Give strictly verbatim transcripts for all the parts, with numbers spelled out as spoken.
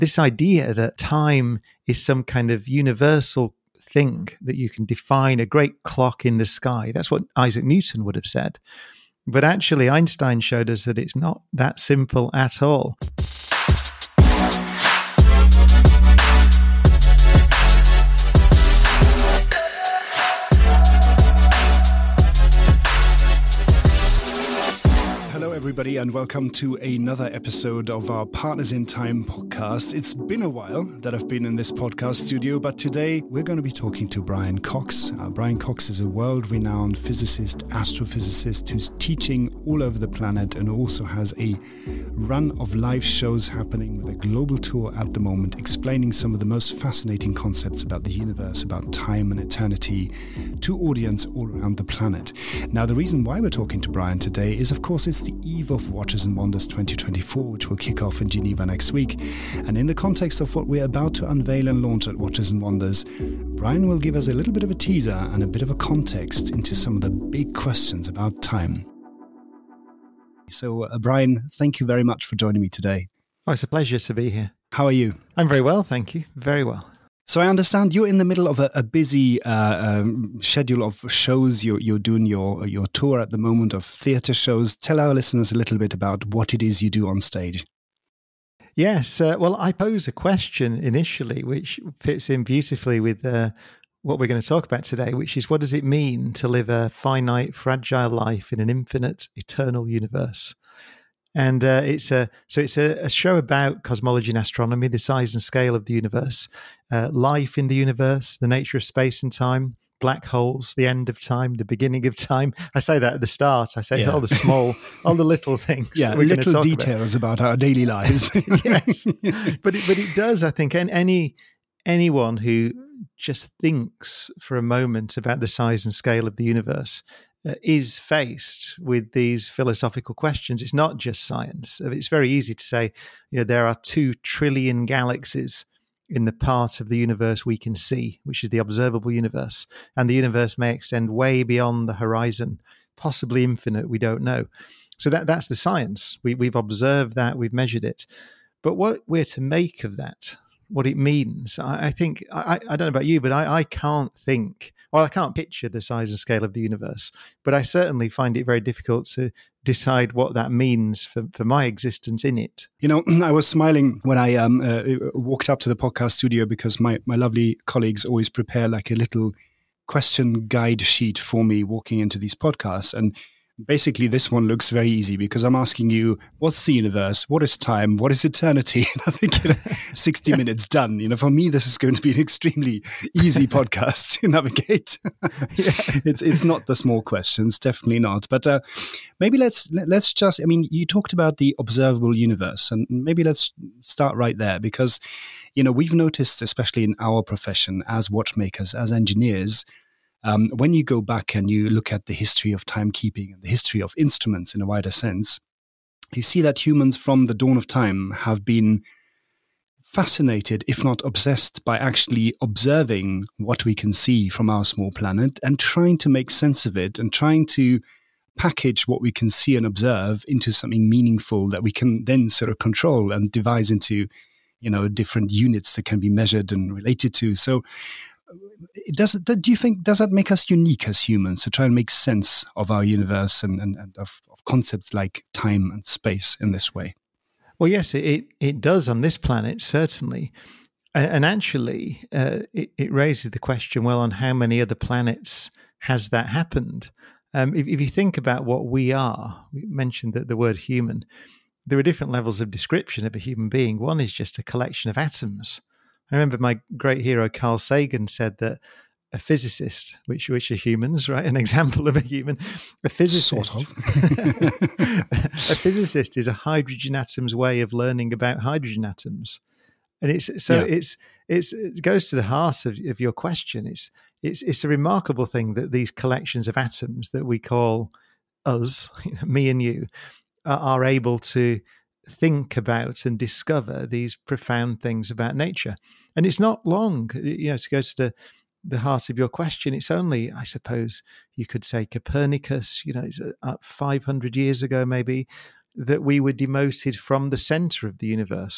this idea that time is some kind of universal thing that you can define, a great clock in the sky. That's what Isaac Newton would have said. But actually, Einstein showed us that it's not that simple at all. Everybody, and welcome to another episode of our Partners in Time podcast. It's been a while that I've been in this podcast studio, but today we're going to be talking to Brian Cox. Uh, Brian Cox is a world-renowned physicist, astrophysicist who's teaching all over the planet and also has a run of live shows happening with a global tour at the moment, explaining some of the most fascinating concepts about the universe, about time and eternity to audience all around the planet. Now, the reason why we're talking to Brian today is, of course, it's the eve of Watches and Wonders twenty twenty-four, which will kick off in Geneva next week. And in the context of what we're about to unveil and launch at Watches and Wonders, Brian will give us a little bit of a teaser and a bit of a context into some of the big questions about time. So, uh, Brian, thank you very much for joining me today. Oh, it's a pleasure to be here. How are you? I'm very well, thank you. Very well. So I understand you're in the middle of a, a busy uh, um, schedule of shows. You're, you're doing your your tour at the moment of theatre shows. Tell our listeners a little bit about what it is you do on stage. Yes. Uh, well, I pose a question initially, which fits in beautifully with uh, what we're going to talk about today, which is, what does it mean to live a finite, fragile life in an infinite, eternal universe? And uh, it's a so it's a, a show about cosmology and astronomy, the size and scale of the universe, uh, life in the universe, the nature of space and time, black holes, the end of time, the beginning of time. I say that at the start. I say yeah. all the small, all the little things. Yeah, that we're little talk details about. about our daily lives. Yes, but it, but it does. I think and any anyone who just thinks for a moment about the size and scale of the universe Uh, is faced with these philosophical questions. It's not just science. It's very easy to say, you know, there are two trillion galaxies in the part of the universe we can see, which is the observable universe. And the universe may extend way beyond the horizon, possibly infinite, we don't know. So that that's the science. We, we've observed that, we've measured it. But what we're to make of that, what it means, I, I think, I, I don't know about you, but I, I can't think, well, I can't picture the size and scale of the universe, but I certainly find it very difficult to decide what that means for, for my existence in it. You know, I was smiling when I um, uh, walked up to the podcast studio because my, my lovely colleagues always prepare like a little question guide sheet for me walking into these podcasts. And basically, this one looks very easy because I'm asking you, what's the universe? What is time? What is eternity? And I think, you know, sixty minutes done. You know, for me, this is going to be an extremely easy podcast to navigate. yeah. It's it's not the small questions, definitely not. But uh, maybe let's let's just. I mean, you talked about the observable universe, and maybe let's start right there because, you know, we've noticed, especially in our profession as watchmakers, as engineers. Um, when you go back and you look at the history of timekeeping and the history of instruments in a wider sense, you see that humans from the dawn of time have been fascinated, if not obsessed, by actually observing what we can see from our small planet and trying to make sense of it and trying to package what we can see and observe into something meaningful that we can then sort of control and devise into, you know, different units that can be measured and related to. So Does it, do you think, does that make us unique as humans to try and make sense of our universe and, and, and of, of concepts like time and space in this way? Well, yes, it, it does on this planet, certainly. And actually, uh, it, it raises the question, well, on how many other planets has that happened? Um, if, if you think about what we are, we mentioned that the word human, there are different levels of description of a human being. One is just a collection of atoms. I remember my great hero Carl Sagan said that a physicist, which which are humans, right? An example of a human, a physicist. Sort of. A physicist is a hydrogen atom's way of learning about hydrogen atoms, and it's so yeah. it's it's it goes to the heart of, of your question. It's it's it's a remarkable thing that these collections of atoms that we call us, you know, me and you, are, are able to think about and discover these profound things about nature. And it's not long, you know, to go to the, the heart of your question. It's only, I suppose, you could say Copernicus, you know, it's uh, five hundred years ago maybe, that we were demoted from the center of the universe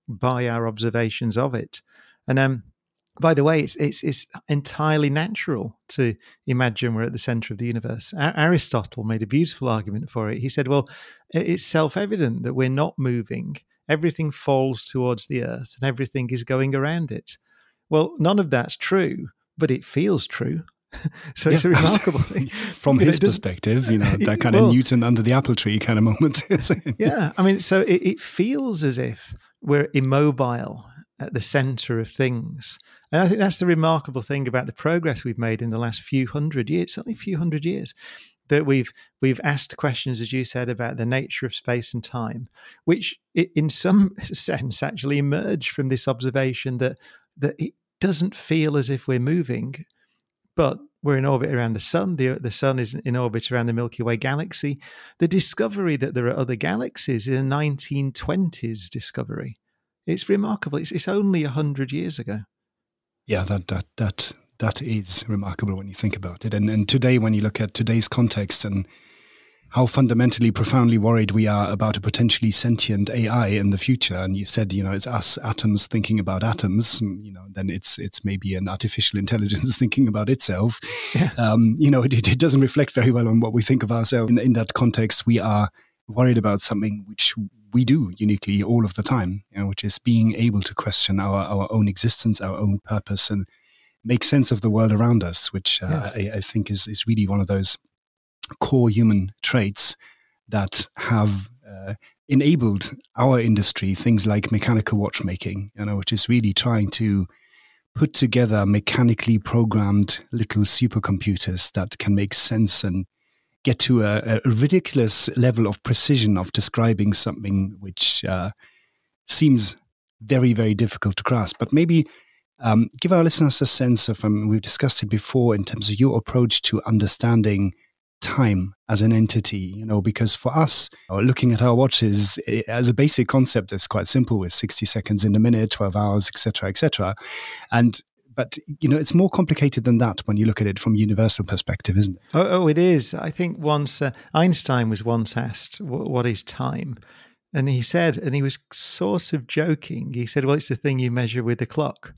by our observations of it. And um, by the way, it's, it's it's entirely natural to imagine we're at the center of the universe. A- Aristotle made a beautiful argument for it. He said, well, it's self-evident that we're not moving. Everything falls towards the earth and everything is going around it. Well, none of that's true, but it feels true. So yeah, it's a remarkable thing. From his know, perspective, you know, that kind well, of Newton under the apple tree kind of moment. Yeah, I mean, so it, it feels as if we're immobile at the center of things. And I think that's the remarkable thing about the progress we've made in the last few hundred years, certainly a few hundred years, that we've we've asked questions, as you said, about the nature of space and time, which in some sense actually emerge from this observation that that it doesn't feel as if we're moving, but we're in orbit around the sun. The, the sun is in orbit around the Milky Way galaxy. The discovery that there are other galaxies is a nineteen twenties discovery. It's remarkable. It's, it's only one hundred years ago. Yeah, that that that that is remarkable when you think about it. And and today, when you look at today's context and how fundamentally, profoundly worried we are about a potentially sentient A I in the future, and you said, you know, it's us atoms thinking about atoms, you know, then it's it's maybe an artificial intelligence thinking about itself. Yeah. Um, you know, it, it doesn't reflect very well on what we think of ourselves. In, in that context, we are worried about something which we do uniquely all of the time, you know, which is being able to question our, our own existence, our own purpose, and make sense of the world around us, which uh, yes. I, I think is, is really one of those core human traits that have uh, enabled our industry, things like mechanical watchmaking, you know, which is really trying to put together mechanically programmed little supercomputers that can make sense and get to a, a ridiculous level of precision of describing something which uh, seems very, very difficult to grasp. But maybe um, give our listeners a sense of, um, we've discussed it before, in terms of your approach to understanding time as an entity, you know, because for us, looking at our watches as a basic concept, it's quite simple with sixty seconds in a minute, twelve hours, et cetera, et cetera. And But, you know, it's more complicated than that when you look at it from a universal perspective, isn't it? Oh, oh it is. I think once uh, Einstein was once asked, what is time? And he said, and he was sort of joking. He said, well, it's the thing you measure with the clock.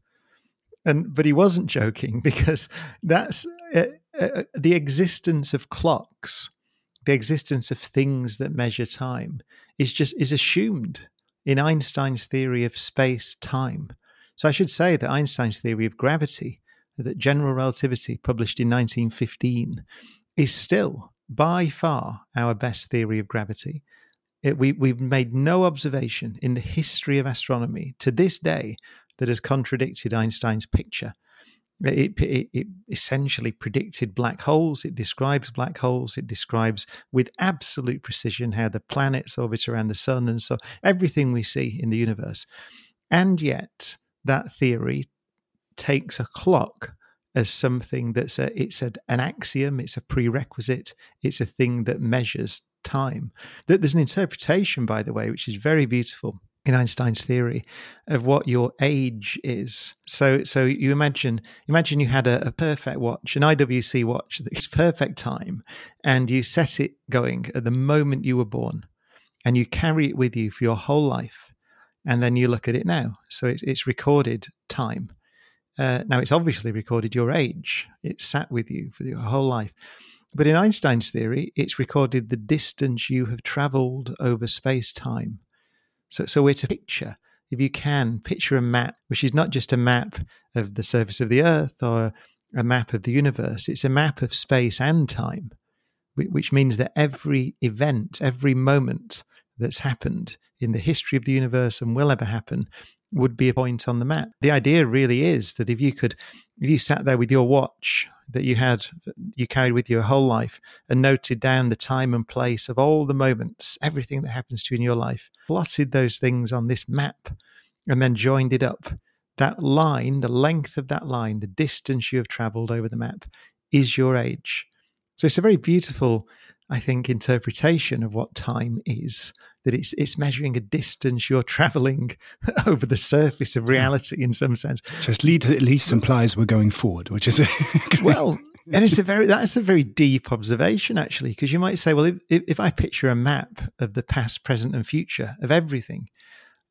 And But he wasn't joking, because that's uh, uh, the existence of clocks, the existence of things that measure time is just is assumed in Einstein's theory of space-time. So I should say that Einstein's theory of gravity, that general relativity, published in nineteen fifteen, is still by far our best theory of gravity. It, we, we've made no observation in the history of astronomy to this day that has contradicted Einstein's picture. It, it, it essentially predicted black holes. It describes black holes. It describes with absolute precision how the planets orbit around the sun, and so everything we see in the universe. And yet, that theory takes a clock as something that's a, it's a, an axiom, it's a prerequisite, it's a thing that measures time. There's an interpretation, by the way, which is very beautiful in Einstein's theory of what your age is. So so you imagine imagine you had a, a perfect watch, an I W C watch, that's perfect time, and you set it going at the moment you were born, and you carry it with you for your whole life. And then you look at it now. So it's, it's recorded time. Uh, now, it's obviously recorded your age. It's sat with you for your whole life. But in Einstein's theory, it's recorded the distance you have traveled over space-time. So, so we're to picture, if you can, picture a map, which is not just a map of the surface of the Earth or a map of the universe. It's a map of space and time, which means that every event, every moment that's happened in the history of the universe and will ever happen would be a point on the map. The idea really is that if you could, if you sat there with your watch that you had, you carried with you your whole life and noted down the time and place of all the moments, everything that happens to you in your life, plotted those things on this map and then joined it up, that line, the length of that line, the distance you have traveled over the map is your age. So it's a very beautiful, I think, interpretation of what time is, that it's it's measuring a distance you're traveling over the surface of reality in some sense. Just lead, at least implies we're going forward, which is well, and it's a very that's a very deep observation, actually, because you might say, well, if if I picture a map of the past, present, and future of everything,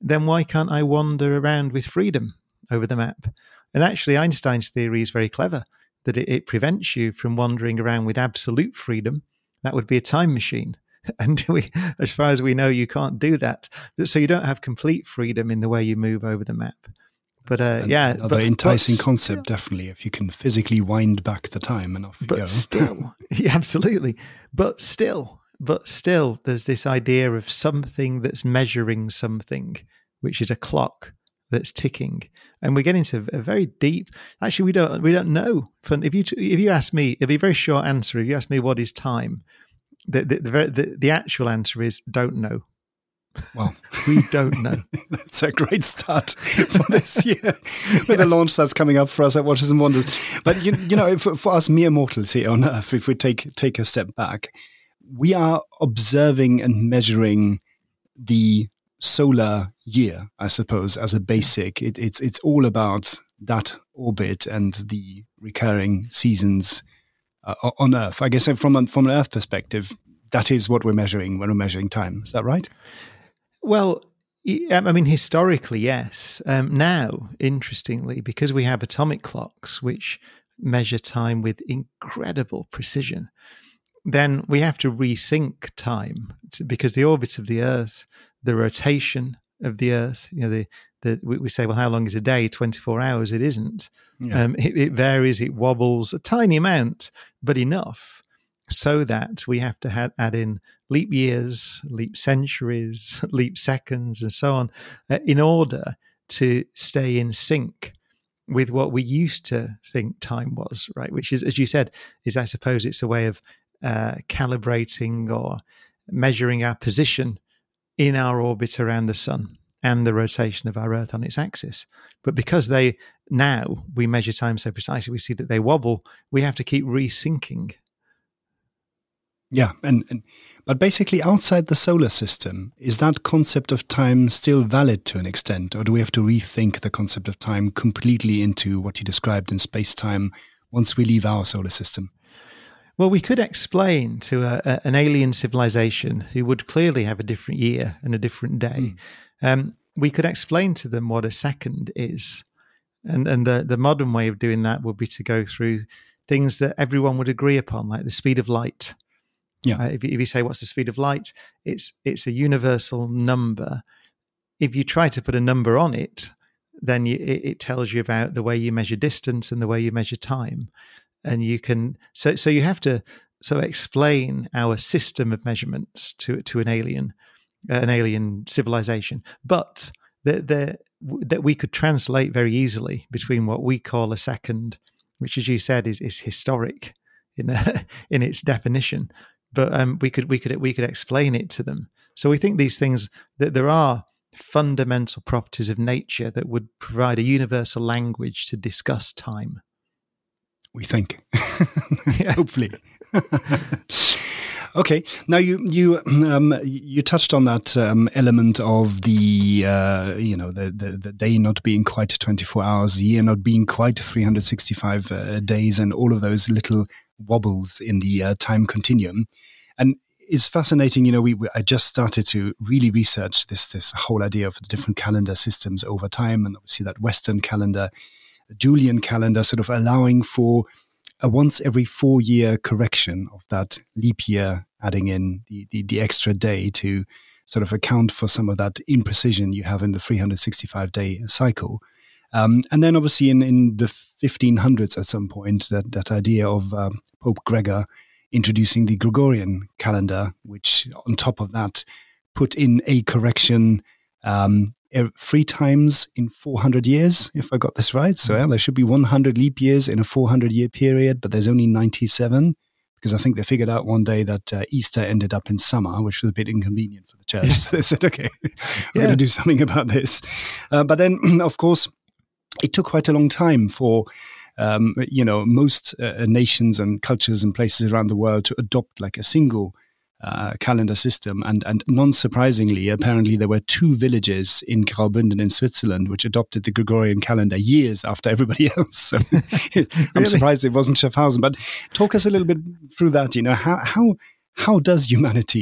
then why can't I wander around with freedom over the map? And actually, Einstein's theory is very clever, that it, it prevents you from wandering around with absolute freedom. That would be a time machine. And we, as far as we know, you can't do that. So you don't have complete freedom in the way you move over the map. But uh, yeah, another but, enticing but concept, definitely, if you can physically wind back the time and off you but go. still, yeah, absolutely. But still, but still, there's this idea of something that's measuring something, which is a clock that's ticking. And we get into a very deep. Actually, we don't we don't know. If you if you ask me, it'll be a very short answer. If you ask me what is time, the the the, the, the actual answer is don't know. Well, we don't know. That's a great start for this year with yeah. the launch that's coming up for us at Watches and Wonders. But you, you know, for, for us mere mortals here on Earth, if we take take a step back, we are observing and measuring the solar year, I suppose, as a basic. It, it's it's all about that orbit and the recurring seasons uh, on Earth. I guess from a, from an Earth perspective, that is what we're measuring when we're measuring time. Is that right? Well, I mean, historically, yes. Um, now, interestingly, because we have atomic clocks which measure time with incredible precision, then we have to resync time because the orbit of the Earth, the rotation of the Earth, you know, the, the we say, well, how long is a day? twenty-four hours. It isn't. Yeah. Um, it, it varies. It wobbles a tiny amount, but enough so that we have to ha- add in leap years, leap centuries, leap seconds, and so on, uh, in order to stay in sync with what we used to think time was, right? Which is, as you said, is I suppose it's a way of uh, calibrating or measuring our position in our orbit around the sun and the rotation of our Earth on its axis. But because they now we measure time so precisely, we see that they wobble, we have to keep resyncing. Yeah, and, and but basically outside the solar system, is that concept of time still valid to an extent, or do we have to rethink the concept of time completely into what you described in space-time once we leave our solar system? Well, we could explain to a, a, an alien civilization who would clearly have a different year and a different day. Mm. Um, we could explain to them what a second is. And, and the, the modern way of doing that would be to go through things that everyone would agree upon, like the speed of light. Yeah. Uh, if, you, if you say, what's the speed of light? It's it's a universal number. If you try to put a number on it, then you, it, it tells you about the way you measure distance and the way you measure time. And you can, so so you have to so explain our system of measurements to to an alien, uh, an alien civilization. But the, the, that we could translate very easily between what we call a second, which, as you said, is is historic in a, in its definition. But um, we could we could we could explain it to them. So we think these things, that there are fundamental properties of nature that would provide a universal language to discuss time. We think, hopefully. Okay, now you you um, you touched on that um, element of the uh, you know the, the the day not being quite twenty-four hours, the year not being quite three hundred sixty-five uh, days, and all of those little wobbles in the uh, time continuum. And it's fascinating. You know, we, we I just started to really research this this whole idea of the different calendar systems over time, and obviously that Western calendar, the Julian calendar, sort of allowing for a once every four year correction of that leap year, adding in the, the, the extra day to sort of account for some of that imprecision you have in the three hundred sixty-five day cycle. Um, and then obviously in, in the fifteen hundreds at some point, that, that idea of um, Pope Gregor introducing the Gregorian calendar, which on top of that put in a correction um, three times in four hundred years, if I got this right. So yeah, there should be one hundred leap years in a four hundred year period, but there's only ninety-seven, because I think they figured out one day that uh, Easter ended up in summer, which was a bit inconvenient for the church. Yeah. So they said, okay, we're yeah. going to do something about this. Uh, but then, of course, it took quite a long time for um, you know, most uh, nations and cultures and places around the world to adopt like a single Uh, calendar system. And, and non-surprisingly, apparently there were two villages in Graubünden in Switzerland which adopted the Gregorian calendar years after everybody else. So I'm really? surprised it wasn't Schaffhausen. But talk us a little bit through that. You know, how how how does humanity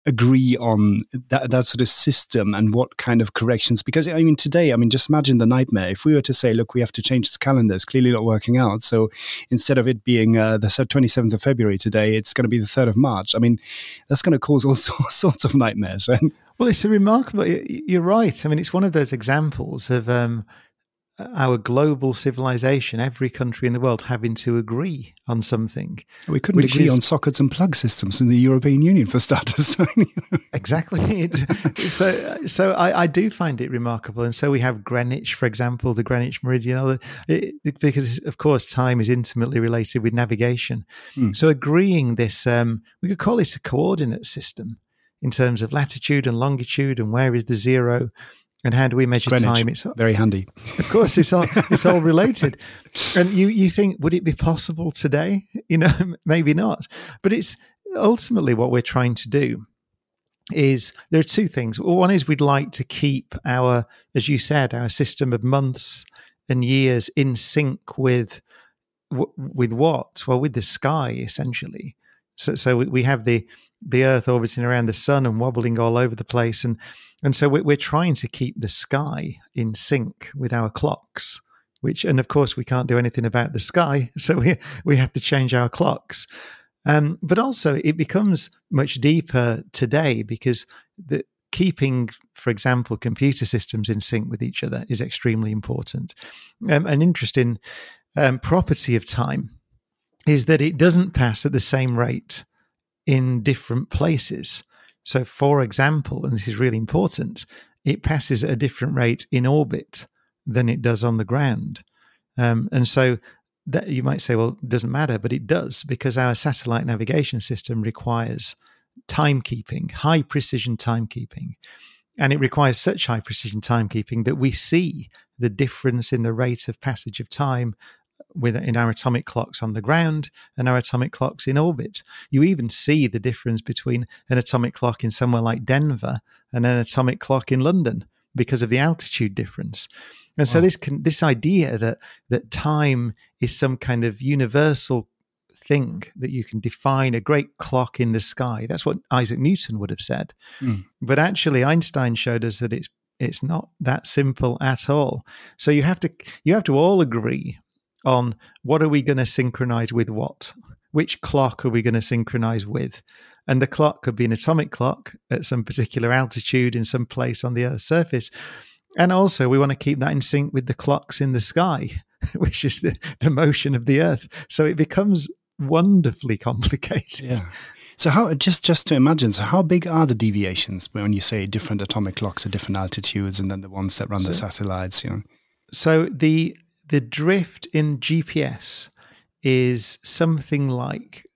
agree on that, that sort of system and what kind of corrections? Because, I mean, today, I mean, just imagine the nightmare. If we were to say, look, we have to change this calendar, it's clearly not working out. So instead of it being uh, the twenty-seventh of February today, it's going to be the third of March. I mean, that's going to cause all sorts of nightmares. Well, it's a remarkable, you're right. I mean, it's one of those examples of um, our global civilization, every country in the world having to agree on something. We couldn't agree is, on sockets and plug systems in the European Union, for starters. Exactly. so so I, I do find it remarkable. And so we have Greenwich, for example, the Greenwich Meridian, it, it, because, of course, time is intimately related with navigation. Mm. So agreeing this, um, we could call it a coordinate system in terms of latitude and longitude and where is the zero. And how do we measure Greenwich, time? It's very handy. Of course, it's all it's all related. And you you think, would it be possible today? You know, maybe not. But it's ultimately what we're trying to do. Is there are two things. One is we'd like to keep our, as you said, our system of months and years in sync with with what? Well, with the sky, essentially. So so we have the the Earth orbiting around the sun and wobbling all over the place, and and so we're trying to keep the sky in sync with our clocks. Which, and of course, we can't do anything about the sky, so we we have to change our clocks. Um, but also, it becomes much deeper today because the keeping, for example, computer systems in sync with each other is extremely important. Um, an interesting um, property of time is that it doesn't pass at the same rate in different places. So, for example, and this is really important, it passes at a different rate in orbit than it does on the ground. Um, and so that you might say, well, it doesn't matter, but it does, because our satellite navigation system requires timekeeping, high precision timekeeping. And it requires such high precision timekeeping that we see the difference in the rate of passage of time with in our atomic clocks on the ground and our atomic clocks in orbit. You even see the difference between an atomic clock in somewhere like Denver and an atomic clock in London because of the altitude difference. And wow. so this can, this idea that that time is some kind of universal thing that you can define a great clock in the sky. That's what Isaac Newton would have said. Mm. But actually Einstein showed us that it's it's not that simple at all. So you have to you have to all agree on what are we going to synchronize with what? Which clock are we going to synchronize with? And the clock could be an atomic clock at some particular altitude in some place on the Earth's surface. And also we want to keep that in sync with the clocks in the sky, which is the, the motion of the Earth. So it becomes wonderfully complicated. Yeah. So how, just, just to imagine, so how big are the deviations when you say different atomic clocks at different altitudes and then the ones that run so, the satellites, you know? So the the drift in G P S is something like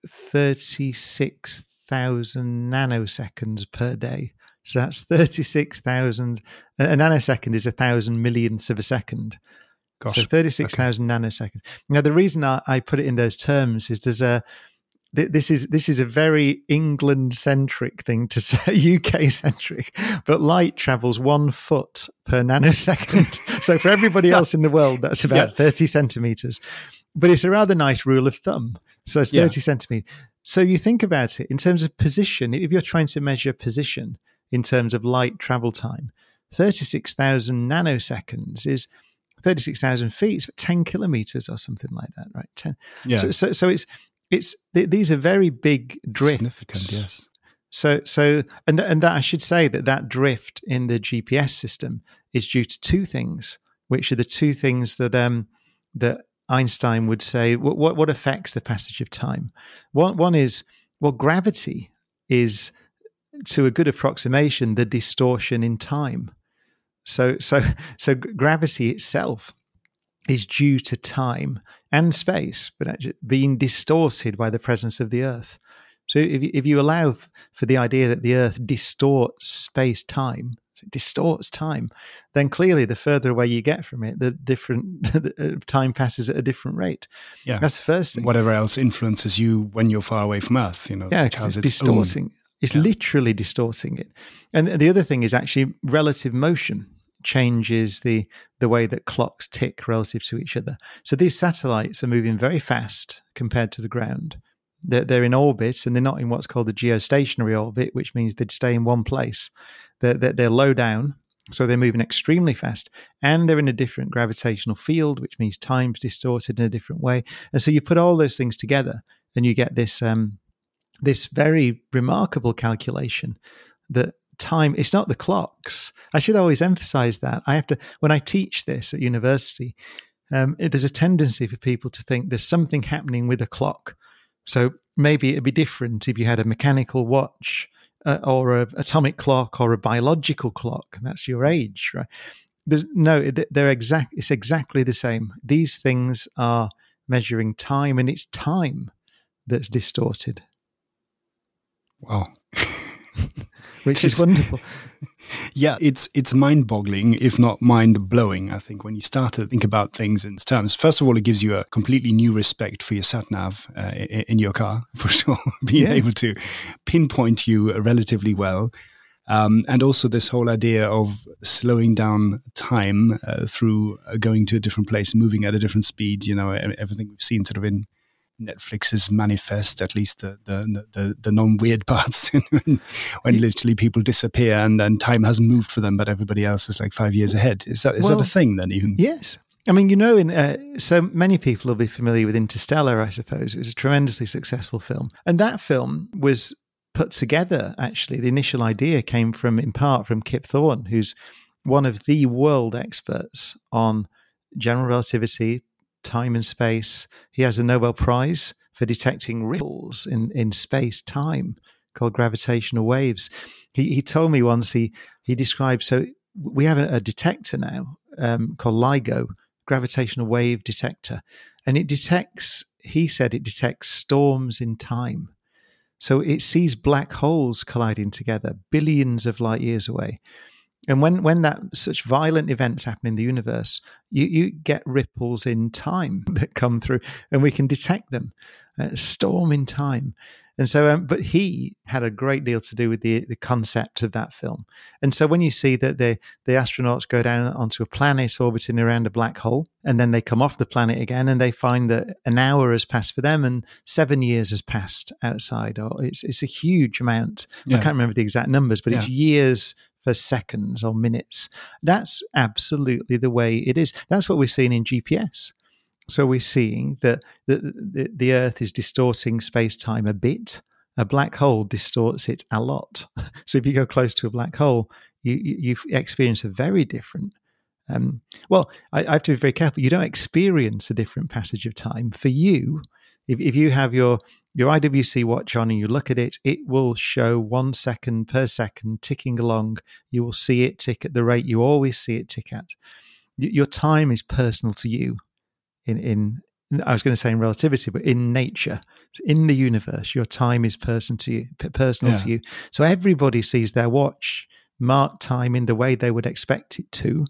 thirty-six thousand nanoseconds per day. So that's thirty-six thousand. A nanosecond is a thousand millionths of a second. Gosh, so thirty-six thousand okay. nanoseconds. Now, the reason I, I put it in those terms is there's a this is this is a very England-centric thing to say, U K-centric, but light travels one foot per nanosecond. So for everybody else in the world, that's about yeah. thirty centimeters. But it's a rather nice rule of thumb. So it's thirty yeah. centimeters. So you think about it in terms of position. If you're trying to measure position in terms of light travel time, thirty-six thousand nanoseconds is thirty-six thousand feet. It's ten kilometers or something like that, right? ten. Yeah. So, so, so it's it's these are very big drifts. Significant, yes. So, so, and and that I should say that that drift in the G P S system is due to two things, which are the two things that um that Einstein would say what what, what affects the passage of time. One one is well, gravity is, to a good approximation, the distortion in time. So, so, so gravity itself is due to time and space, but actually being distorted by the presence of the Earth. So if you, if you allow for the idea that the Earth distorts space-time, distorts time, then clearly the further away you get from it, the different the time passes at a different rate. Yeah, that's the first thing. Whatever else influences you when you're far away from Earth, you know, yeah, because it's distorting. Own. It's yeah. literally distorting it. And the other thing is actually relative motion changes the the way that clocks tick relative to each other. So these satellites are moving very fast compared to the ground. They're, they're in orbit, and they're not in what's called the geostationary orbit, which means they'd stay in one place. They're, they're, they're low down, so they're moving extremely fast, and they're in a different gravitational field, which means time's distorted in a different way. And so you put all those things together, and you get this um, this very remarkable calculation that time, it's not the clocks. I should always emphasize that. I have to, when I teach this at university, um, there's a tendency for people to think there's something happening with a clock. So maybe it'd be different if you had a mechanical watch uh, or an atomic clock or a biological clock. That's your age, right? There's no, they're exact. It's exactly the same. These things are measuring time, and it's time that's distorted. Wow. Which is wonderful. Yeah, it's it's mind-boggling, if not mind-blowing, I think, when you start to think about things in terms. First of all, it gives you a completely new respect for your sat-nav uh, in your car, for sure, being yeah. able to pinpoint you relatively well. Um, and also this whole idea of slowing down time uh, through uh, going to a different place, moving at a different speed, you know, everything we've seen sort of in Netflix's Manifest, at least the the the, the non-weird parts, when, when literally people disappear and then time hasn't moved for them, but everybody else is like five years ahead. Is that is well, that a thing then even? Yes. I mean, you know, in uh, so many people will be familiar with Interstellar, I suppose. It was a tremendously successful film. And that film was put together, actually. The initial idea came from, in part, from Kip Thorne, who's one of the world experts on general relativity, time and space. He has a Nobel Prize for detecting ripples in, in space-time called gravitational waves. He he told me once, he, he described, so we have a, a detector now um, called LIGO, gravitational wave detector, and it detects, he said it detects storms in time. So it sees black holes colliding together billions of light years away. And when, when that such violent events happen in the universe, you, you get ripples in time that come through, and we can detect them. Uh, storm in time. And so, um, but he had a great deal to do with the, the concept of that film. And so when you see that the, the astronauts go down onto a planet orbiting around a black hole, and then they come off the planet again, and they find that an hour has passed for them and seven years has passed outside, or it's, it's a huge amount. Yeah. I can't remember the exact numbers, but yeah. it's years for seconds or minutes. That's absolutely the way it is. That's what we're seeing in G P S. So we're seeing that the, the, the Earth is distorting space-time a bit. A black hole distorts it a lot. So if you go close to a black hole, you, you, you experience a very different... Um, well, I, I have to be very careful. You don't experience a different passage of time. For you, if, if you have your, your I W C watch on and you look at it, it will show one second per second ticking along. You will see it tick at the rate you always see it tick at. Your time is personal to you. In, in I was going to say in relativity, but in nature, in the universe, your time is person to you, personal yeah. to you. So everybody sees their watch mark time in the way they would expect it to.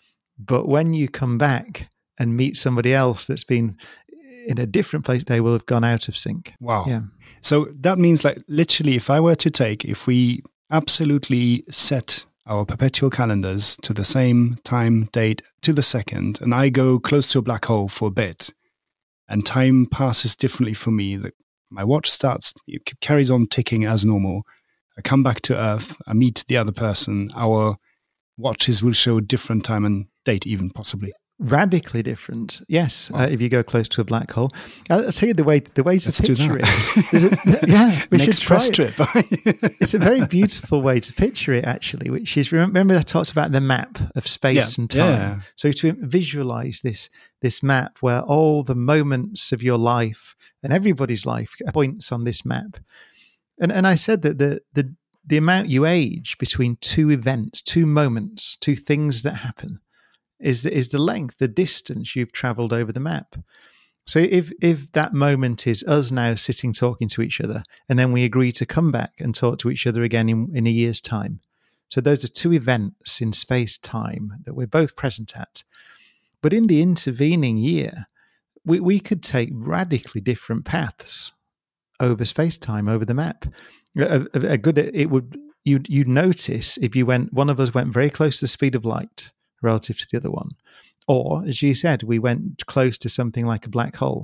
But when you come back and meet somebody else that's been in a different place, they will have gone out of sync. Wow. Yeah. So that means, like, literally, if I were to take, if we absolutely set our perpetual calendars to the same time, date, to the second, and I go close to a black hole for a bit, and time passes differently for me. The, my watch starts, it carries on ticking as normal. I come back to Earth, I meet the other person, our watches will show different time and date even, possibly. Radically different, yes. Wow. Uh, if you go close to a black hole, I'll, I'll tell you the way the way to Let's picture it. Is it. Yeah, we Next should try press it. trip. It's a very beautiful way to picture it, actually. Which is, remember I talked about the map of space yeah. and time. Yeah. So to visualize this this map where all the moments of your life and everybody's life points on this map, and and I said that the the the amount you age between two events, two moments, two things that happen, is the, is the length, the distance you've traveled over the map. So if if that moment is us now sitting talking to each other, and then we agree to come back and talk to each other again in, in a year's time. So those are two events in space-time that we're both present at. But in the intervening year, we, we could take radically different paths over space-time, over the map. A, a, a good, it would, you'd, you'd notice if you went, one of us went very close to the speed of light relative to the other one. Or, as you said, we went close to something like a black hole.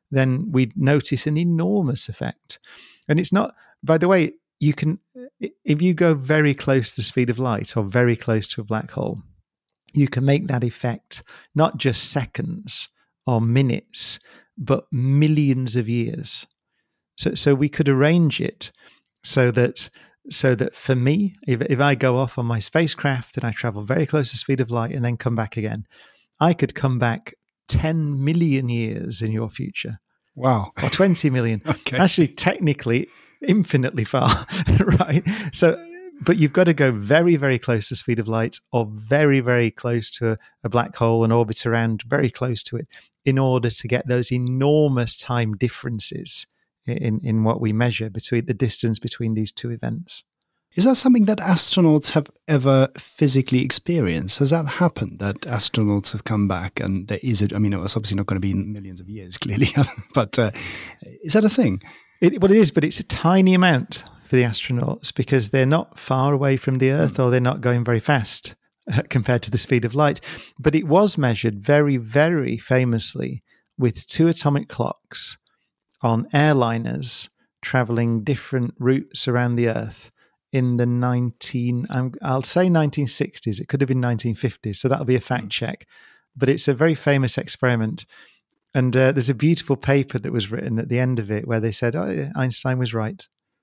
then we'd notice an enormous effect. And it's not, by the way, you can, if you go very close to the speed of light or very close to a black hole, you can make that effect not just seconds or minutes, but millions of years. So, so we could arrange it so that, so that for me, if, if I go off on my spacecraft and I travel very close to the speed of light and then come back again, I could come back ten million years in your future. Wow. Or twenty million. Okay. Actually, technically, infinitely far, right? So, but you've got to go very, very close to the speed of light or very, very close to a, a black hole and orbit around very close to it in order to get those enormous time differences in, in what we measure between the distance between these two events. Is that something that astronauts have ever physically experienced? Has that happened, that astronauts have come back and there is, a, I mean, it was obviously not going to be in millions of years, clearly, but uh, is that a thing? It, well, it is, but it's a tiny amount for the astronauts because they're not far away from the Earth mm. or they're not going very fast uh, compared to the speed of light. But it was measured very, very famously with two atomic clocks on airliners traveling different routes around the Earth in the nineteen, um, I'll say nineteen sixties. It could have been nineteen fifties, so that'll be a fact check. But it's a very famous experiment. And uh, there's a beautiful paper that was written at the end of it where they said, oh, yeah, Einstein was right.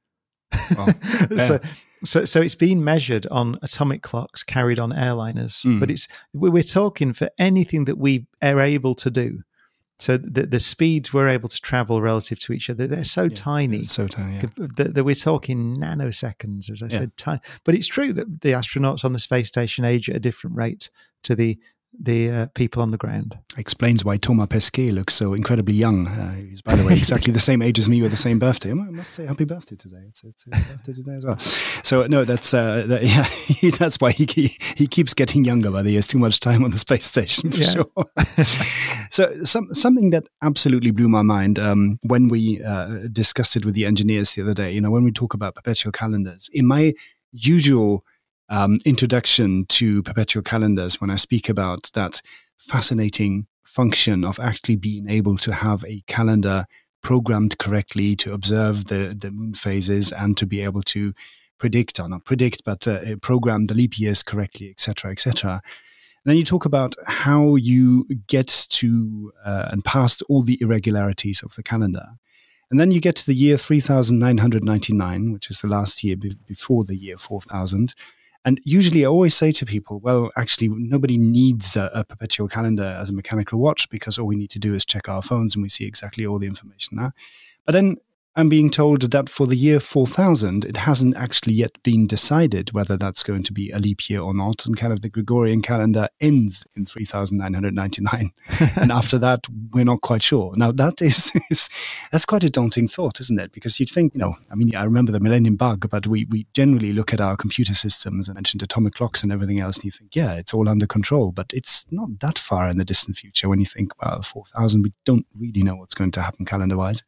Well, yeah. so, so, so it's been measured on atomic clocks carried on airliners. Mm. But it's we're talking for anything that we are able to do. So the, the speeds we're able to travel relative to each other, they're so yeah, tiny. So tiny, yeah. that, that we're talking nanoseconds, as I yeah. said. Time. But it's true that the astronauts on the space station age at a different rate to the the uh, people on the ground. Explains why Thomas Pesquet looks so incredibly young. Uh, he's, by the way, exactly the same age as me with the same birthday. I must say happy birthday today. It's, it's his birthday today as well. So, no, that's uh, that, yeah, that's why he, he he keeps getting younger by the years. Too much time on the space station, for yeah. sure. So, some, something that absolutely blew my mind um, when we uh, discussed it with the engineers the other day, you know, when we talk about perpetual calendars, in my usual Um, introduction to perpetual calendars, when I speak about that fascinating function of actually being able to have a calendar programmed correctly to observe the, the moon phases and to be able to predict, or not predict, but uh, program the leap years correctly, et cetera, et cetera. And then you talk about how you get to uh, and past all the irregularities of the calendar. And then you get to the year three thousand nine hundred ninety-nine, which is the last year be- before the year four thousand. And usually I always say to people, well, actually, nobody needs a, a perpetual calendar as a mechanical watch because all we need to do is check our phones and we see exactly all the information there. But then I'm being told that for the year four thousand, it hasn't actually yet been decided whether that's going to be a leap year or not. And kind of the Gregorian calendar ends in three thousand nine hundred ninety-nine. And after that, we're not quite sure. Now, that is, is that's quite a daunting thought, isn't it? Because you'd think, you know, I mean, I remember the millennium bug, but we, we generally look at our computer systems and mentioned atomic clocks and everything else, and you think, yeah, it's all under control. But it's not that far in the distant future when you think, well, four thousand, we don't really know what's going to happen calendar-wise.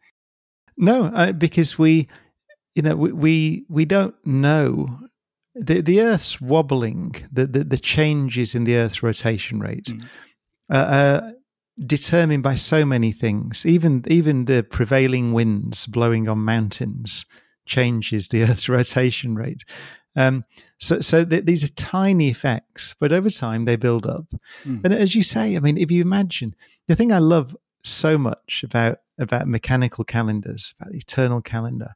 No, uh, because we, you know, we we, we don't know. The the Earth's wobbling, the, the, the changes in the Earth's rotation rate mm. uh, are determined by so many things. Even even the prevailing winds blowing on mountains changes the Earth's rotation rate. Um, so so th- these are tiny effects, but over time they build up. Mm. And as you say, I mean, if you imagine, the thing I love so much about about mechanical calendars, about the eternal calendar,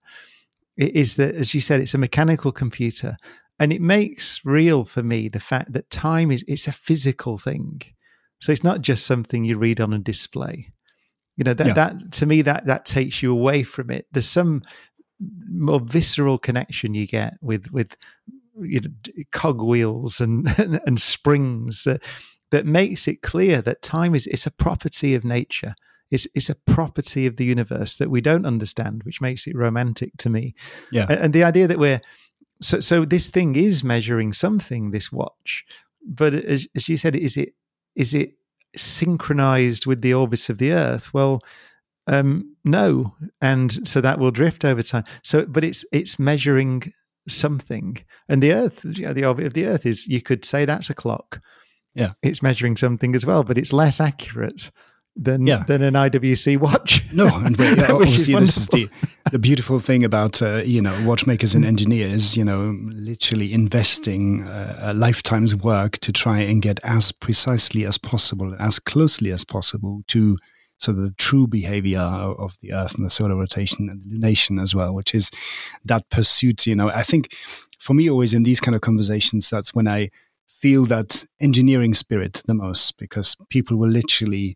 is that, as you said, it's a mechanical computer, and it makes real for me the fact that time is it's a physical thing. So it's not just something you read on a display. You know, that yeah. that to me that that takes you away from it. There's some more visceral connection you get with with you know, cogwheels and and springs that that makes it clear that time is it's a property of nature. It's, it's a property of the universe that we don't understand, which makes it romantic to me. Yeah. And, and the idea that we're, so, so this thing is measuring something, this watch, but as, as you said, is it, is it synchronized with the orbit of the Earth? Well, um, no. And so that will drift over time. So, but it's, it's measuring something, and the Earth, you know, the orbit of the Earth is, you could say that's a clock. Yeah. It's measuring something as well, but it's less accurate. than yeah. than an I W C watch. No, and well, yeah, obviously is this is the the beautiful thing about uh, you know watchmakers and engineers. You know, literally investing uh, a lifetime's work to try and get as precisely as possible, as closely as possible to so the true behavior of the Earth and the solar rotation and the lunation as well, which is that pursuit. You know, I think for me, always in these kind of conversations, that's when I feel that engineering spirit the most, because people will literally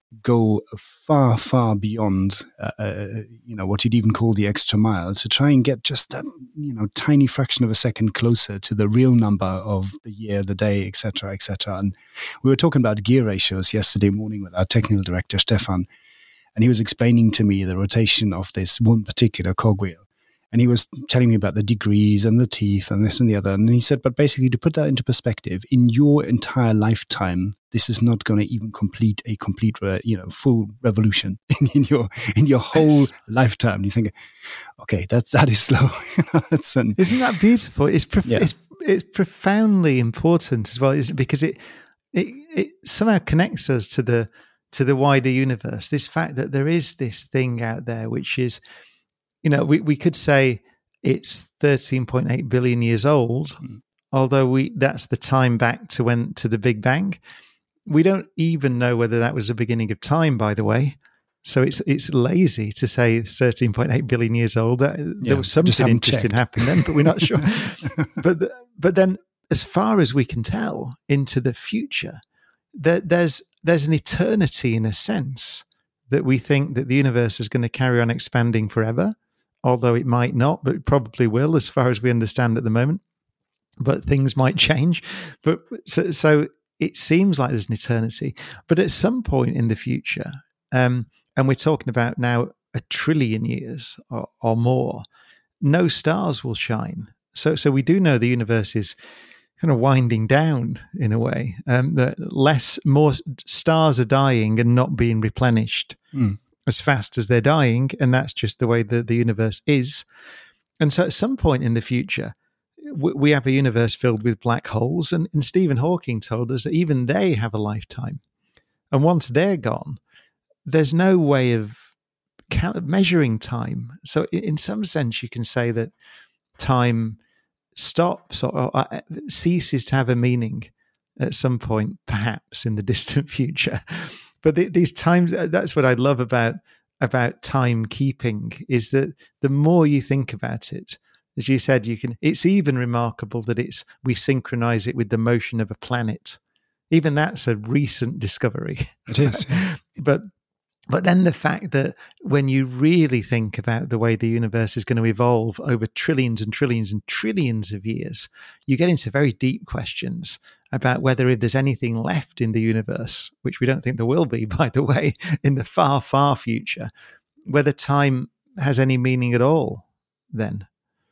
go far, far beyond, uh, uh, you know, what you'd even call the extra mile to try and get just that, you know, tiny fraction of a second closer to the real number of the year, the day, et cetera, et cetera. And we were talking about gear ratios yesterday morning with our technical director, Stefan, and he was explaining to me the rotation of this one particular cogwheel. And he was telling me about the degrees and the teeth and this and the other. And he said, but basically to put that into perspective, in your entire lifetime, this is not going to even complete a complete, you know, full revolution in your in your whole yes. lifetime. And you think, okay, that that is slow. That's an, Isn't that beautiful? It's, prof- yeah. it's it's profoundly important as well, isn't it? Because it, it it somehow connects us to the to the wider universe. This fact that there is this thing out there which is, you know, we, we could say it's thirteen point eight billion years old, mm. although we that's the time back to when to the Big Bang. We don't even know whether that was the beginning of time, by the way. So it's it's lazy to say it's thirteen point eight billion years old. That, yeah, there was something interesting happened then, but we're not sure. but but then, as far as we can tell, into the future, there, there's there's an eternity in a sense that we think that the universe is going to carry on expanding forever. Although it might not, but it probably will, as far as we understand at the moment. But things might change. But so, so it seems like there's an eternity. But at some point in the future, um, and we're talking about now a trillion years or, or more, no stars will shine. So, so we do know the universe is kind of winding down in a way. Um, that less, more stars are dying and not being replenished. Mm. as fast as they're dying, and that's just the way the, the universe is. And so at some point in the future, w- we have a universe filled with black holes, and, and Stephen Hawking told us that even they have a lifetime. And once they're gone, there's no way of cal- measuring time. So in, in some sense, you can say that time stops or, or uh, ceases to have a meaning at some point, perhaps in the distant future. But the, these times, that's what I love about about timekeeping, is that the more you think about it, as you said, you can. It's even remarkable that it's we synchronize it with the motion of a planet. Even that's a recent discovery. It is. but but then the fact that when you really think about the way the universe is going to evolve over trillions and trillions and trillions of years, you get into very deep questions about whether if there's anything left in the universe, which we don't think there will be, by the way, in the far, far future, whether time has any meaning at all then.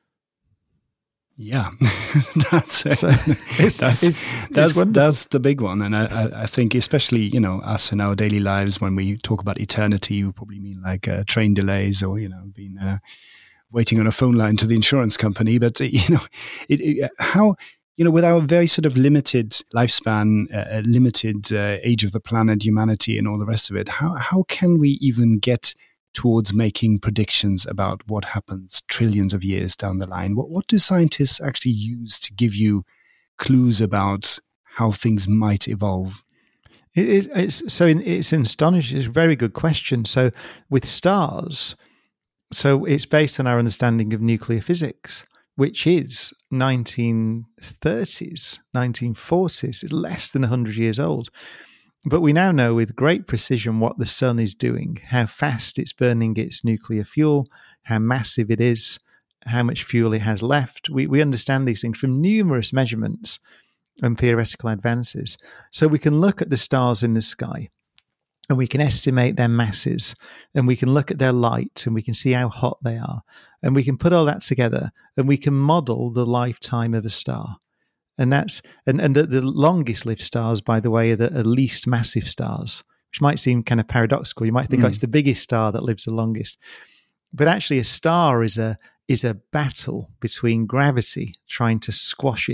Yeah, that's so it's, that's it's, that's, it's that's the big one. And I, I think especially, you know, us in our daily lives, when we talk about eternity, we probably mean like uh, train delays or, you know, being uh, waiting on a phone line to the insurance company. But, uh, you know, it, it, how... You know, with our very sort of limited lifespan, uh, limited uh, age of the planet, humanity, and all the rest of it, how how can we even get towards making predictions about what happens trillions of years down the line? What what do scientists actually use to give you clues about how things might evolve? It is. It's so. It's an astonishing. It's a very good question. So with stars, so it's based on our understanding of nuclear physics, which is nineteen thirties, nineteen forties. It's less than one hundred years old. But we now know with great precision what the sun is doing, how fast it's burning its nuclear fuel, how massive it is, how much fuel it has left. We, we understand these things from numerous measurements and theoretical advances. So we can look at the stars in the sky, and we can estimate their masses, and we can look at their light, and we can see how hot they are. And we can put all that together, and we can model the lifetime of a star. And that's and, and the, the longest lived stars, by the way, are the are least massive stars, which might seem kind of paradoxical. You might think, mm. oh, it's the biggest star that lives the longest. But actually a star is a is a battle between gravity trying to squash it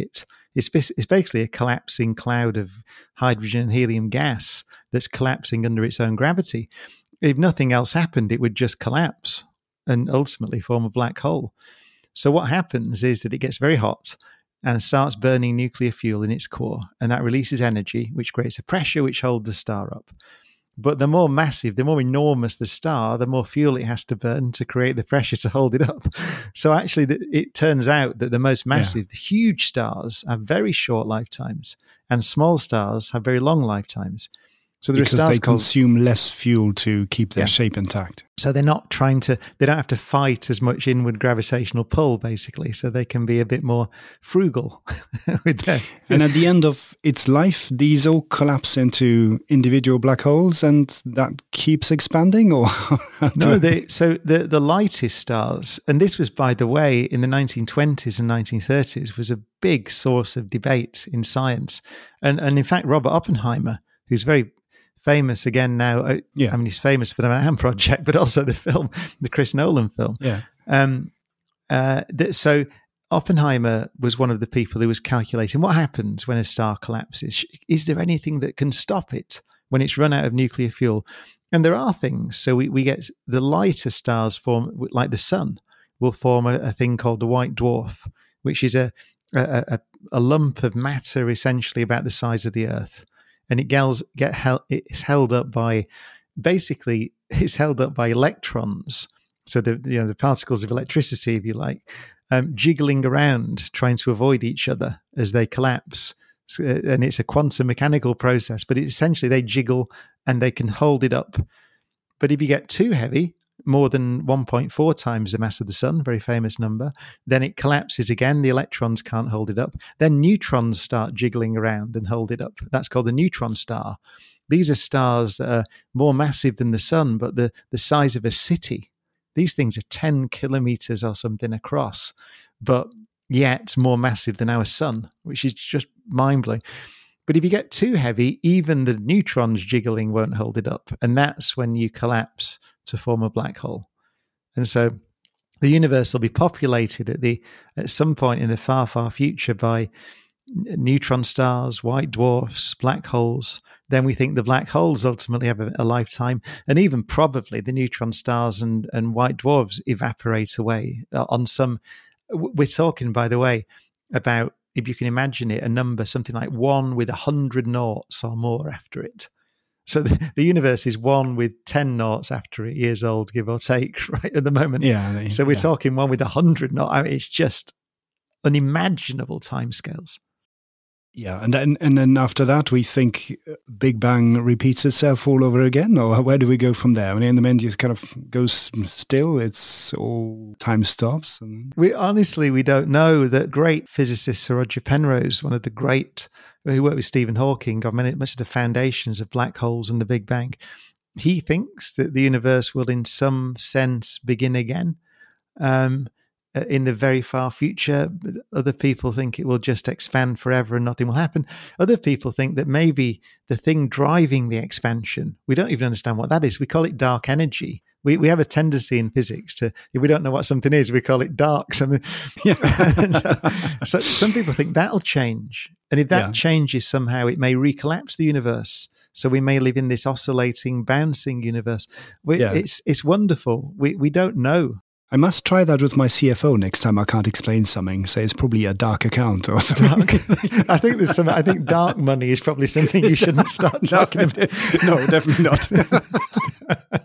It's, it's basically a collapsing cloud of hydrogen and helium gas that's collapsing under its own gravity. If nothing else happened, it would just collapse and ultimately form a black hole. So what happens is that it gets very hot and starts burning nuclear fuel in its core, and that releases energy, which creates a pressure which holds the star up. But the more massive, the more enormous the star, the more fuel it has to burn to create the pressure to hold it up. So actually, it turns out that the most massive, yeah. huge stars have very short lifetimes, and small stars have very long lifetimes. So there because are stars they called, consume less fuel to keep their yeah. shape intact. So they're not trying to, they don't have to fight as much inward gravitational pull, basically. So they can be a bit more frugal with their. And at the end of its life, these all collapse into individual black holes, and that keeps expanding? Or no, they, so the, the lightest stars, and this was, by the way, in the nineteen twenties and nineteen thirties, was a big source of debate in science. And, and in fact, Robert Oppenheimer, who's very famous again now. Yeah. I mean, he's famous for the Manhattan Project, but also the film, the Chris Nolan film. Yeah. Um, uh, th- so Oppenheimer was one of the people who was calculating what happens when a star collapses. Is there anything that can stop it when it's run out of nuclear fuel? And there are things. So we, we get the lighter stars form, like the sun, will form a, a thing called the white dwarf, which is a, a, a, a lump of matter essentially about the size of the Earth. And it gets get held, it's held up by, basically, it's held up by electrons. So the you know the particles of electricity, if you like, um, jiggling around, trying to avoid each other as they collapse. So, and it's a quantum mechanical process, but it, essentially they jiggle and they can hold it up. But if you get too heavy, more than one point four times the mass of the sun, very famous number, then it collapses again. The electrons can't hold it up. Then neutrons start jiggling around and hold it up. That's called the neutron star. These are stars that are more massive than the sun, but the, the size of a city. These things are ten kilometers or something across, but yet more massive than our sun, which is just mind-blowing. But if you get too heavy, even the neutrons jiggling won't hold it up. And that's when you collapse to form a black hole. And so the universe will be populated at the at some point in the far, far future by neutron stars, white dwarfs, black holes. Then we think the black holes ultimately have a, a lifetime. And even probably the neutron stars and, and white dwarfs evaporate away on some... We're talking, by the way, about, if you can imagine it, a number, something like one with a hundred noughts or more after it. So the, the universe is one with ten noughts after it years old, give or take, right at the moment. Yeah. They, so we're yeah. talking one with a hundred noughts. I mean, it's just unimaginable timescales. Yeah, and then and then after that, we think Big Bang repeats itself all over again, or where do we go from there? I mean, in the end, it kind of goes still. It's all time stops. And we honestly we don't know. The great physicist Sir Roger Penrose, one of the great who worked with Stephen Hawking, got many much of the foundations of black holes and the Big Bang. He thinks that the universe will, in some sense, begin again. Um, in the very far future. Other people think it will just expand forever and nothing will happen. Other people think that maybe the thing driving the expansion, we don't even understand what that is. We call it dark energy. We we have a tendency in physics to, if we don't know what something is, we call it dark. So, yeah. so, so some people think that'll change. And if that yeah. changes somehow, it may recollapse the universe. So we may live in this oscillating, bouncing universe. We, yeah. It's it's wonderful. We we don't know. I must try that with my C F O next time I can't explain something. Say it's probably a dark account or something. Dark. I think there's some. I think dark money is probably something you shouldn't start talking about. No, definitely not.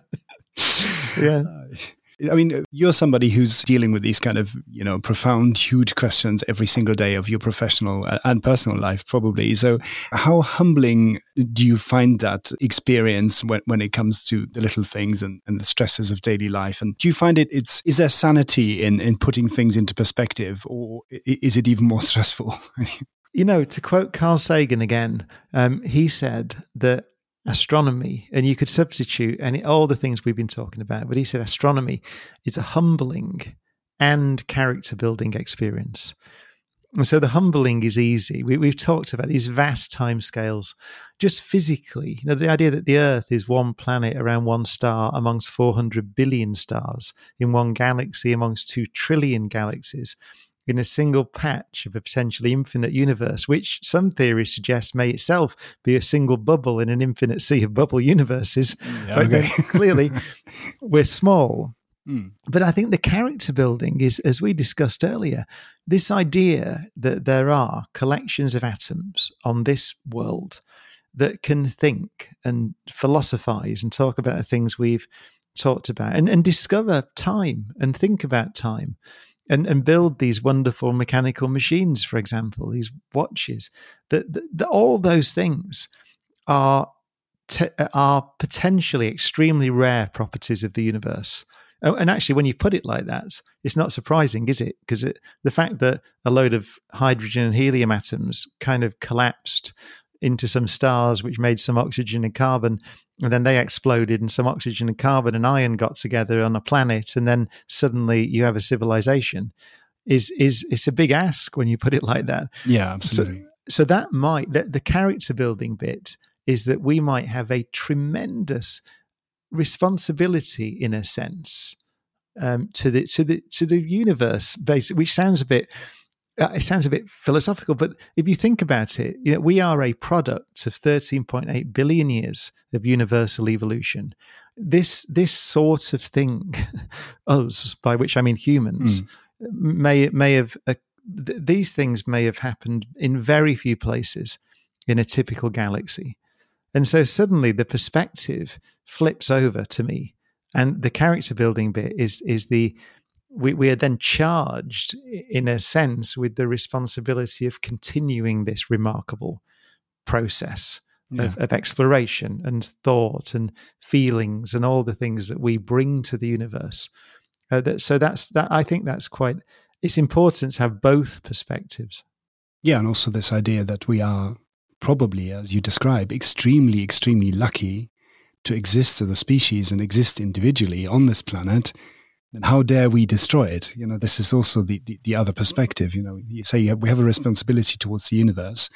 Yeah. I mean, you're somebody who's dealing with these kind of, you know, profound, huge questions every single day of your professional and personal life, probably. So how humbling do you find that experience when, when it comes to the little things and, and the stresses of daily life? And do you find it, it's, is there sanity in, in putting things into perspective, or is it even more stressful? You know, to quote Carl Sagan again, um, he said that astronomy, and you could substitute any all the things we've been talking about, but he said astronomy is a humbling and character building experience. And so the humbling is easy. We, we've talked about these vast timescales, just physically. You know, the idea that the Earth is one planet around one star amongst four hundred billion stars in one galaxy amongst two trillion galaxies. in a single patch of a potentially infinite universe, which some theories suggest may itself be a single bubble in an infinite sea of bubble universes. Yeah, okay. Clearly, we're small. Mm. But I think the character building is, as we discussed earlier, this idea that there are collections of atoms on this world that can think and philosophize and talk about the things we've talked about, and, and discover time and think about time, and, and build these wonderful mechanical machines, for example, these watches, that, that, that all those things are te- are potentially extremely rare properties of the universe. Oh, and actually, when you put it like that, it's not surprising, is it? Because it, the fact that a load of hydrogen and helium atoms kind of collapsed into some stars, which made some oxygen and carbon, and then they exploded, and some oxygen and carbon and iron got together on a planet, and then suddenly you have a civilization, is is it's a big ask when you put it like that. Yeah, absolutely. So, so that might, that the character building bit is that we might have a tremendous responsibility, in a sense, um, to the to the to the universe, basically, which sounds a bit. Uh, it sounds a bit philosophical, but if you think about it, you know, we are a product of thirteen point eight billion years of universal evolution. This this sort of thing, us, by which I mean humans, mm. may may have uh, th- these things may have happened in very few places in a typical galaxy, and so suddenly the perspective flips over to me, and the character building bit is is the We, we are then charged, in a sense, with the responsibility of continuing this remarkable process yeah. of, of exploration and thought and feelings and all the things that we bring to the universe. Uh, that, so that's that. I think that's quite. It's important to have both perspectives. Yeah, and also this idea that we are probably, as you describe, extremely, extremely lucky to exist as a species and exist individually on this planet. And how dare we destroy it? You know, this is also the, the, the other perspective. You know, you say you have, we have a responsibility towards the universe.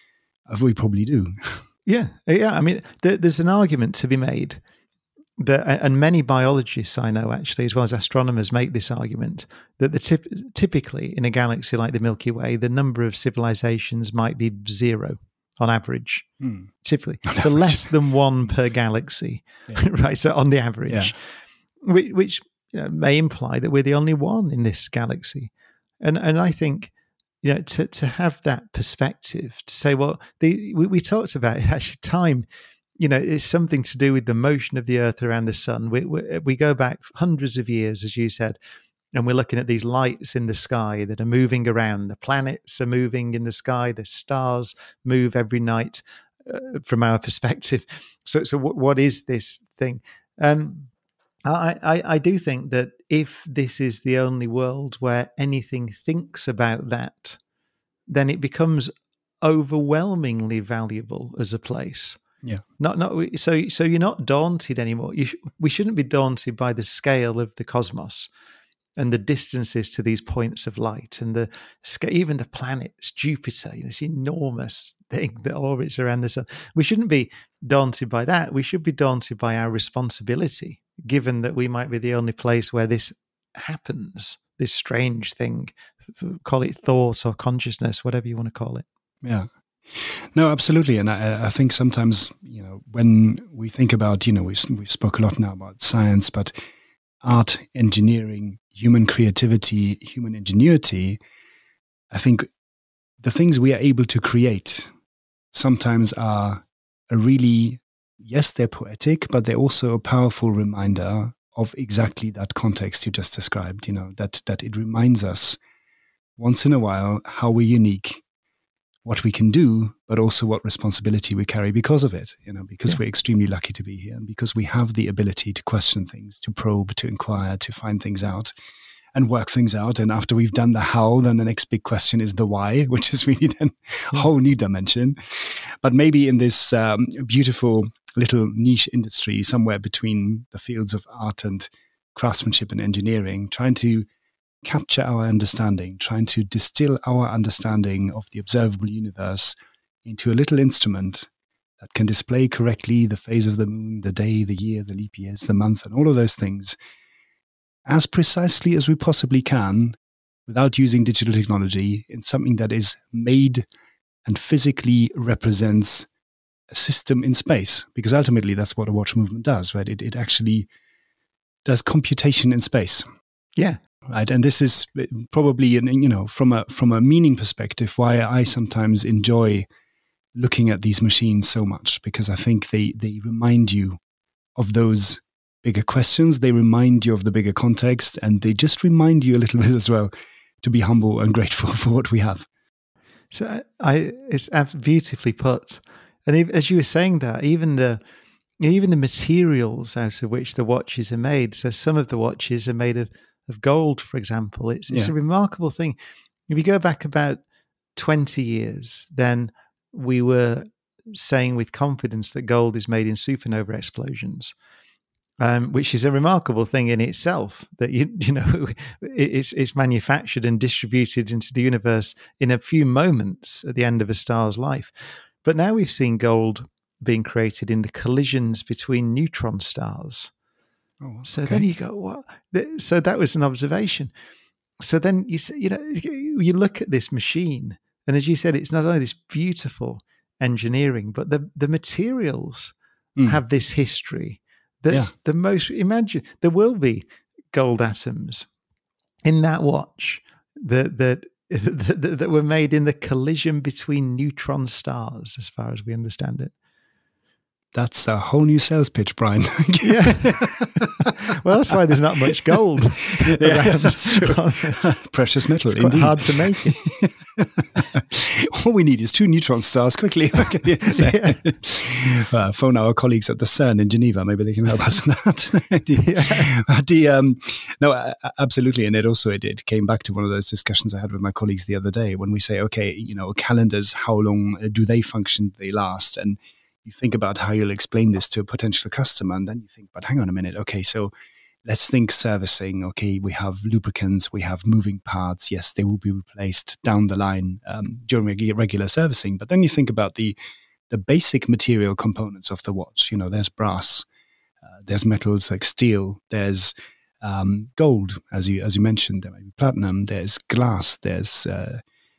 We probably do. Yeah, yeah. I mean, there, there's an argument to be made that, and many biologists I know, actually, as well as astronomers, make this argument that the tip, typically in a galaxy like the Milky Way, the number of civilizations might be zero on average. Hmm. Typically, on so average. Less than one per galaxy, yeah. Right? So on the average, yeah. which. which You know, may imply that we're the only one in this galaxy, and and I think, you know, to to have that perspective, to say, well, the we, we talked about it, actually time, you know, is something to do with the motion of the Earth around the sun. We we, we go back hundreds of years, as you said, and we're looking at these lights in the sky that are moving around. The planets are moving in the sky. The stars move every night, uh, from our perspective. So so what, what is this thing? Um, I, I, I do think that if this is the only world where anything thinks about that, then it becomes overwhelmingly valuable as a place. Yeah. Not not so so you're not daunted anymore. You sh- we shouldn't be daunted by the scale of the cosmos and the distances to these points of light, and the even the planets, Jupiter, you know, this enormous thing that orbits around the sun. We shouldn't be daunted by that. We should be daunted by our responsibility, given that we might be the only place where this happens, this strange thing, call it thought or consciousness, whatever you want to call it. Yeah. No, absolutely. And I, I think sometimes, you know, when we think about, you know, we we spoke a lot now about science, but art, engineering, human creativity, human ingenuity, I think the things we are able to create sometimes are a really, yes, they're poetic, but they're also a powerful reminder of exactly that context you just described, you know, that that it reminds us once in a while how we're unique, what we can do, but also what responsibility we carry because of it, you know, because yeah. we're extremely lucky to be here, and because we have the ability to question things, to probe, to inquire, to find things out and work things out. And after we've done the how, then the next big question is the why, which is really then a whole new dimension. But maybe in this um, beautiful little niche industry somewhere between the fields of art and craftsmanship and engineering, trying to capture our understanding, trying to distill our understanding of the observable universe into a little instrument that can display correctly the phase of the moon, the day, the year, the leap years, the month, and all of those things as precisely as we possibly can, without using digital technology in something that is made and physically represents a system in space? Because ultimately that's what a watch movement does, right? It, it actually does computation in space. Yeah. Right. And this is probably, you know, from a, from a meaning perspective, why I sometimes enjoy looking at these machines so much, because I think they, they remind you of those bigger questions. They remind you of the bigger context, and they just remind you a little bit as well to be humble and grateful for what we have. So I, it's beautifully put. And as you were saying that, even the even the materials out of which the watches are made. So some of the watches are made of, of gold, for example. It's it's yeah. a remarkable thing. If you go back about twenty years, then we were saying with confidence that gold is made in supernova explosions. Um, which is a remarkable thing in itself, that you you know it's it's manufactured and distributed into the universe in a few moments at the end of a star's life. But now we've seen gold being created in the collisions between neutron stars. Oh, okay. So then you go, what? So that was an observation. So then you you know you look at this machine, and as you said, it's not only this beautiful engineering, but the the materials mm. have this history. That's yeah. the most, imagine, there will be gold atoms in that watch that, that, that, that were made in the collision between neutron stars, as far as we understand it. That's a whole new sales pitch, Brian. Yeah. Well, that's why there's not much gold. Yeah, that's true. Precious metal, it's quite indeed. Hard to make it. All we need is two neutron stars quickly. Yeah. uh, phone our colleagues at the CERN in Geneva. Maybe they can help us with that. the, yeah. the, um, no, uh, absolutely. And it also it, it came back to one of those discussions I had with my colleagues the other day when we say, okay, you know, calendars, how long do they function? Do they last? And you think about how you'll explain this to a potential customer, and then you think, but hang on a minute. Okay, so let's think servicing. Okay, we have lubricants, we have moving parts. Yes, they will be replaced down the line um, during reg- regular servicing. But then you think about the the basic material components of the watch. You know, there's brass, uh, there's metals like steel, there's um, gold, as you as you mentioned, there might be platinum, there's glass, there's uh,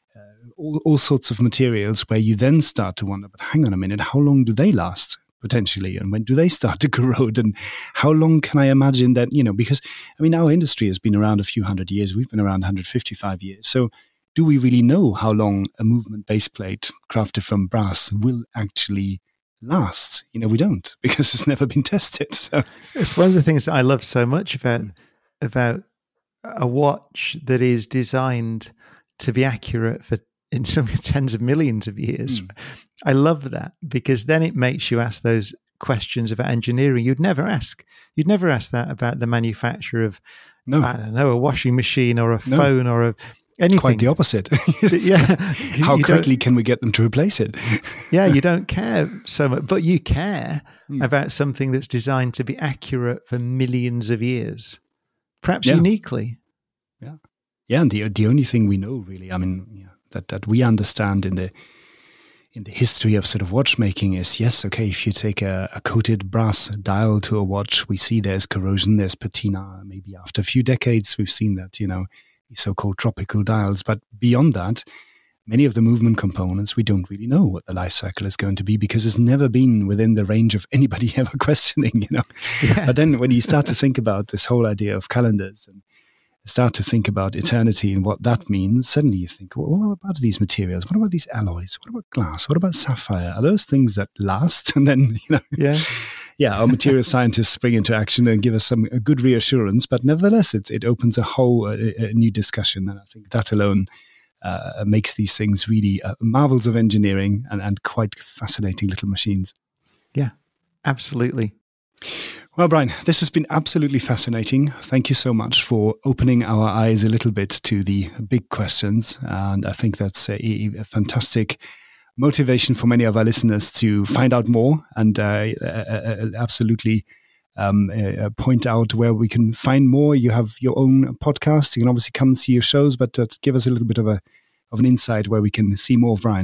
All, all sorts of materials, where you then start to wonder, but hang on a minute, how long do they last potentially? And when do they start to corrode? And how long can I imagine that, you know, because, I mean, our industry has been around a few hundred years. We've been around one hundred fifty-five years. So do we really know how long a movement base plate crafted from brass will actually last? You know, we don't, because it's never been tested. So it's one of the things that I love so much about, about a watch that is designed to be accurate for in some tens of millions of years. Mm. I love that, because then it makes you ask those questions about engineering you'd never ask. You'd never ask that about the manufacture of, no. I don't know, a washing machine or a no. phone or a anything. Quite the opposite. Yeah. How you quickly can we get them to replace it? Yeah, you don't care so much, but you care mm. about something that's designed to be accurate for millions of years, perhaps yeah. uniquely. Yeah. Yeah, and the the only thing we know really, I mean, yeah, that, that we understand in the in the history of sort of watchmaking is, yes, okay, if you take a, a coated brass dial to a watch, we see there's corrosion, there's patina. Maybe after a few decades, we've seen that, you know, these so-called tropical dials. But beyond that, many of the movement components, we don't really know what the life cycle is going to be, because it's never been within the range of anybody ever questioning, you know. Yeah. But then when you start to think about this whole idea of calendars and start to think about eternity and what that means, suddenly you think, well, what about these materials? What about these alloys? What about glass? What about sapphire? Are those things that last? And then, you know, yeah, yeah, our material scientists spring into action and give us some a good reassurance. But nevertheless, it, it opens a whole a, a new discussion. And I think that alone uh, makes these things really uh, marvels of engineering and, and quite fascinating little machines. Yeah, absolutely. Well, Brian, this has been absolutely fascinating. Thank you so much for opening our eyes a little bit to the big questions. And I think that's a, a fantastic motivation for many of our listeners to find out more and uh, uh, absolutely um, uh, point out where we can find more. You have your own podcast. You can obviously come and see your shows, but uh, give us a little bit of a of an insight where we can see more of Brian.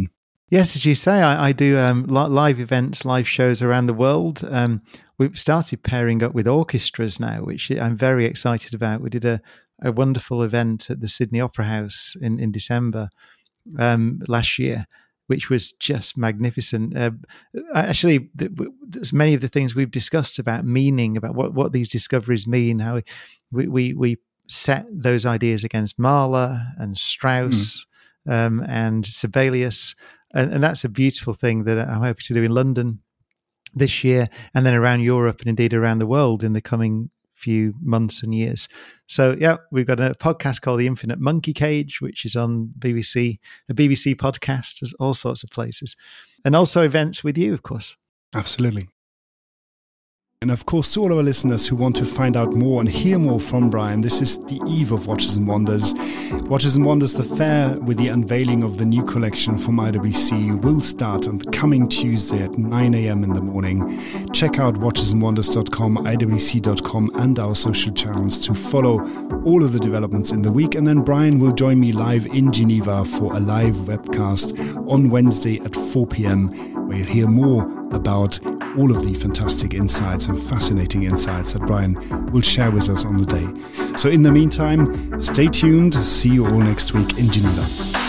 Yes, as you say, I, I do um, live events, live shows around the world. Um, we've started pairing up with orchestras now, which I'm very excited about. We did a, a wonderful event at the Sydney Opera House in, in December um, last year, which was just magnificent. Uh, actually, the, many of the things we've discussed about meaning, about what, what these discoveries mean, how we, we, we set those ideas against Mahler and Strauss mm. um, and Sibelius. And, and that's a beautiful thing that I'm hoping to do in London this year, and then around Europe and indeed around the world in the coming few months and years. So, yeah, we've got a podcast called The Infinite Monkey Cage, which is on B B C, a B B C podcast, there's all sorts of places. And also events with you, of course. Absolutely. And of course, to all our listeners who want to find out more and hear more from Brian, this is the eve of Watches and Wonders. Watches and Wonders, the fair with the unveiling of the new collection from I W C, will start on the coming Tuesday at nine a.m. in the morning. Check out watches and wonders dot com, I W C dot com and our social channels to follow all of the developments in the week. And then Brian will join me live in Geneva for a live webcast on Wednesday at four p.m. where you'll hear more about all of the fantastic insights and fascinating insights that Brian will share with us on the day. So in the meantime, stay tuned. See you all next week in Geneva.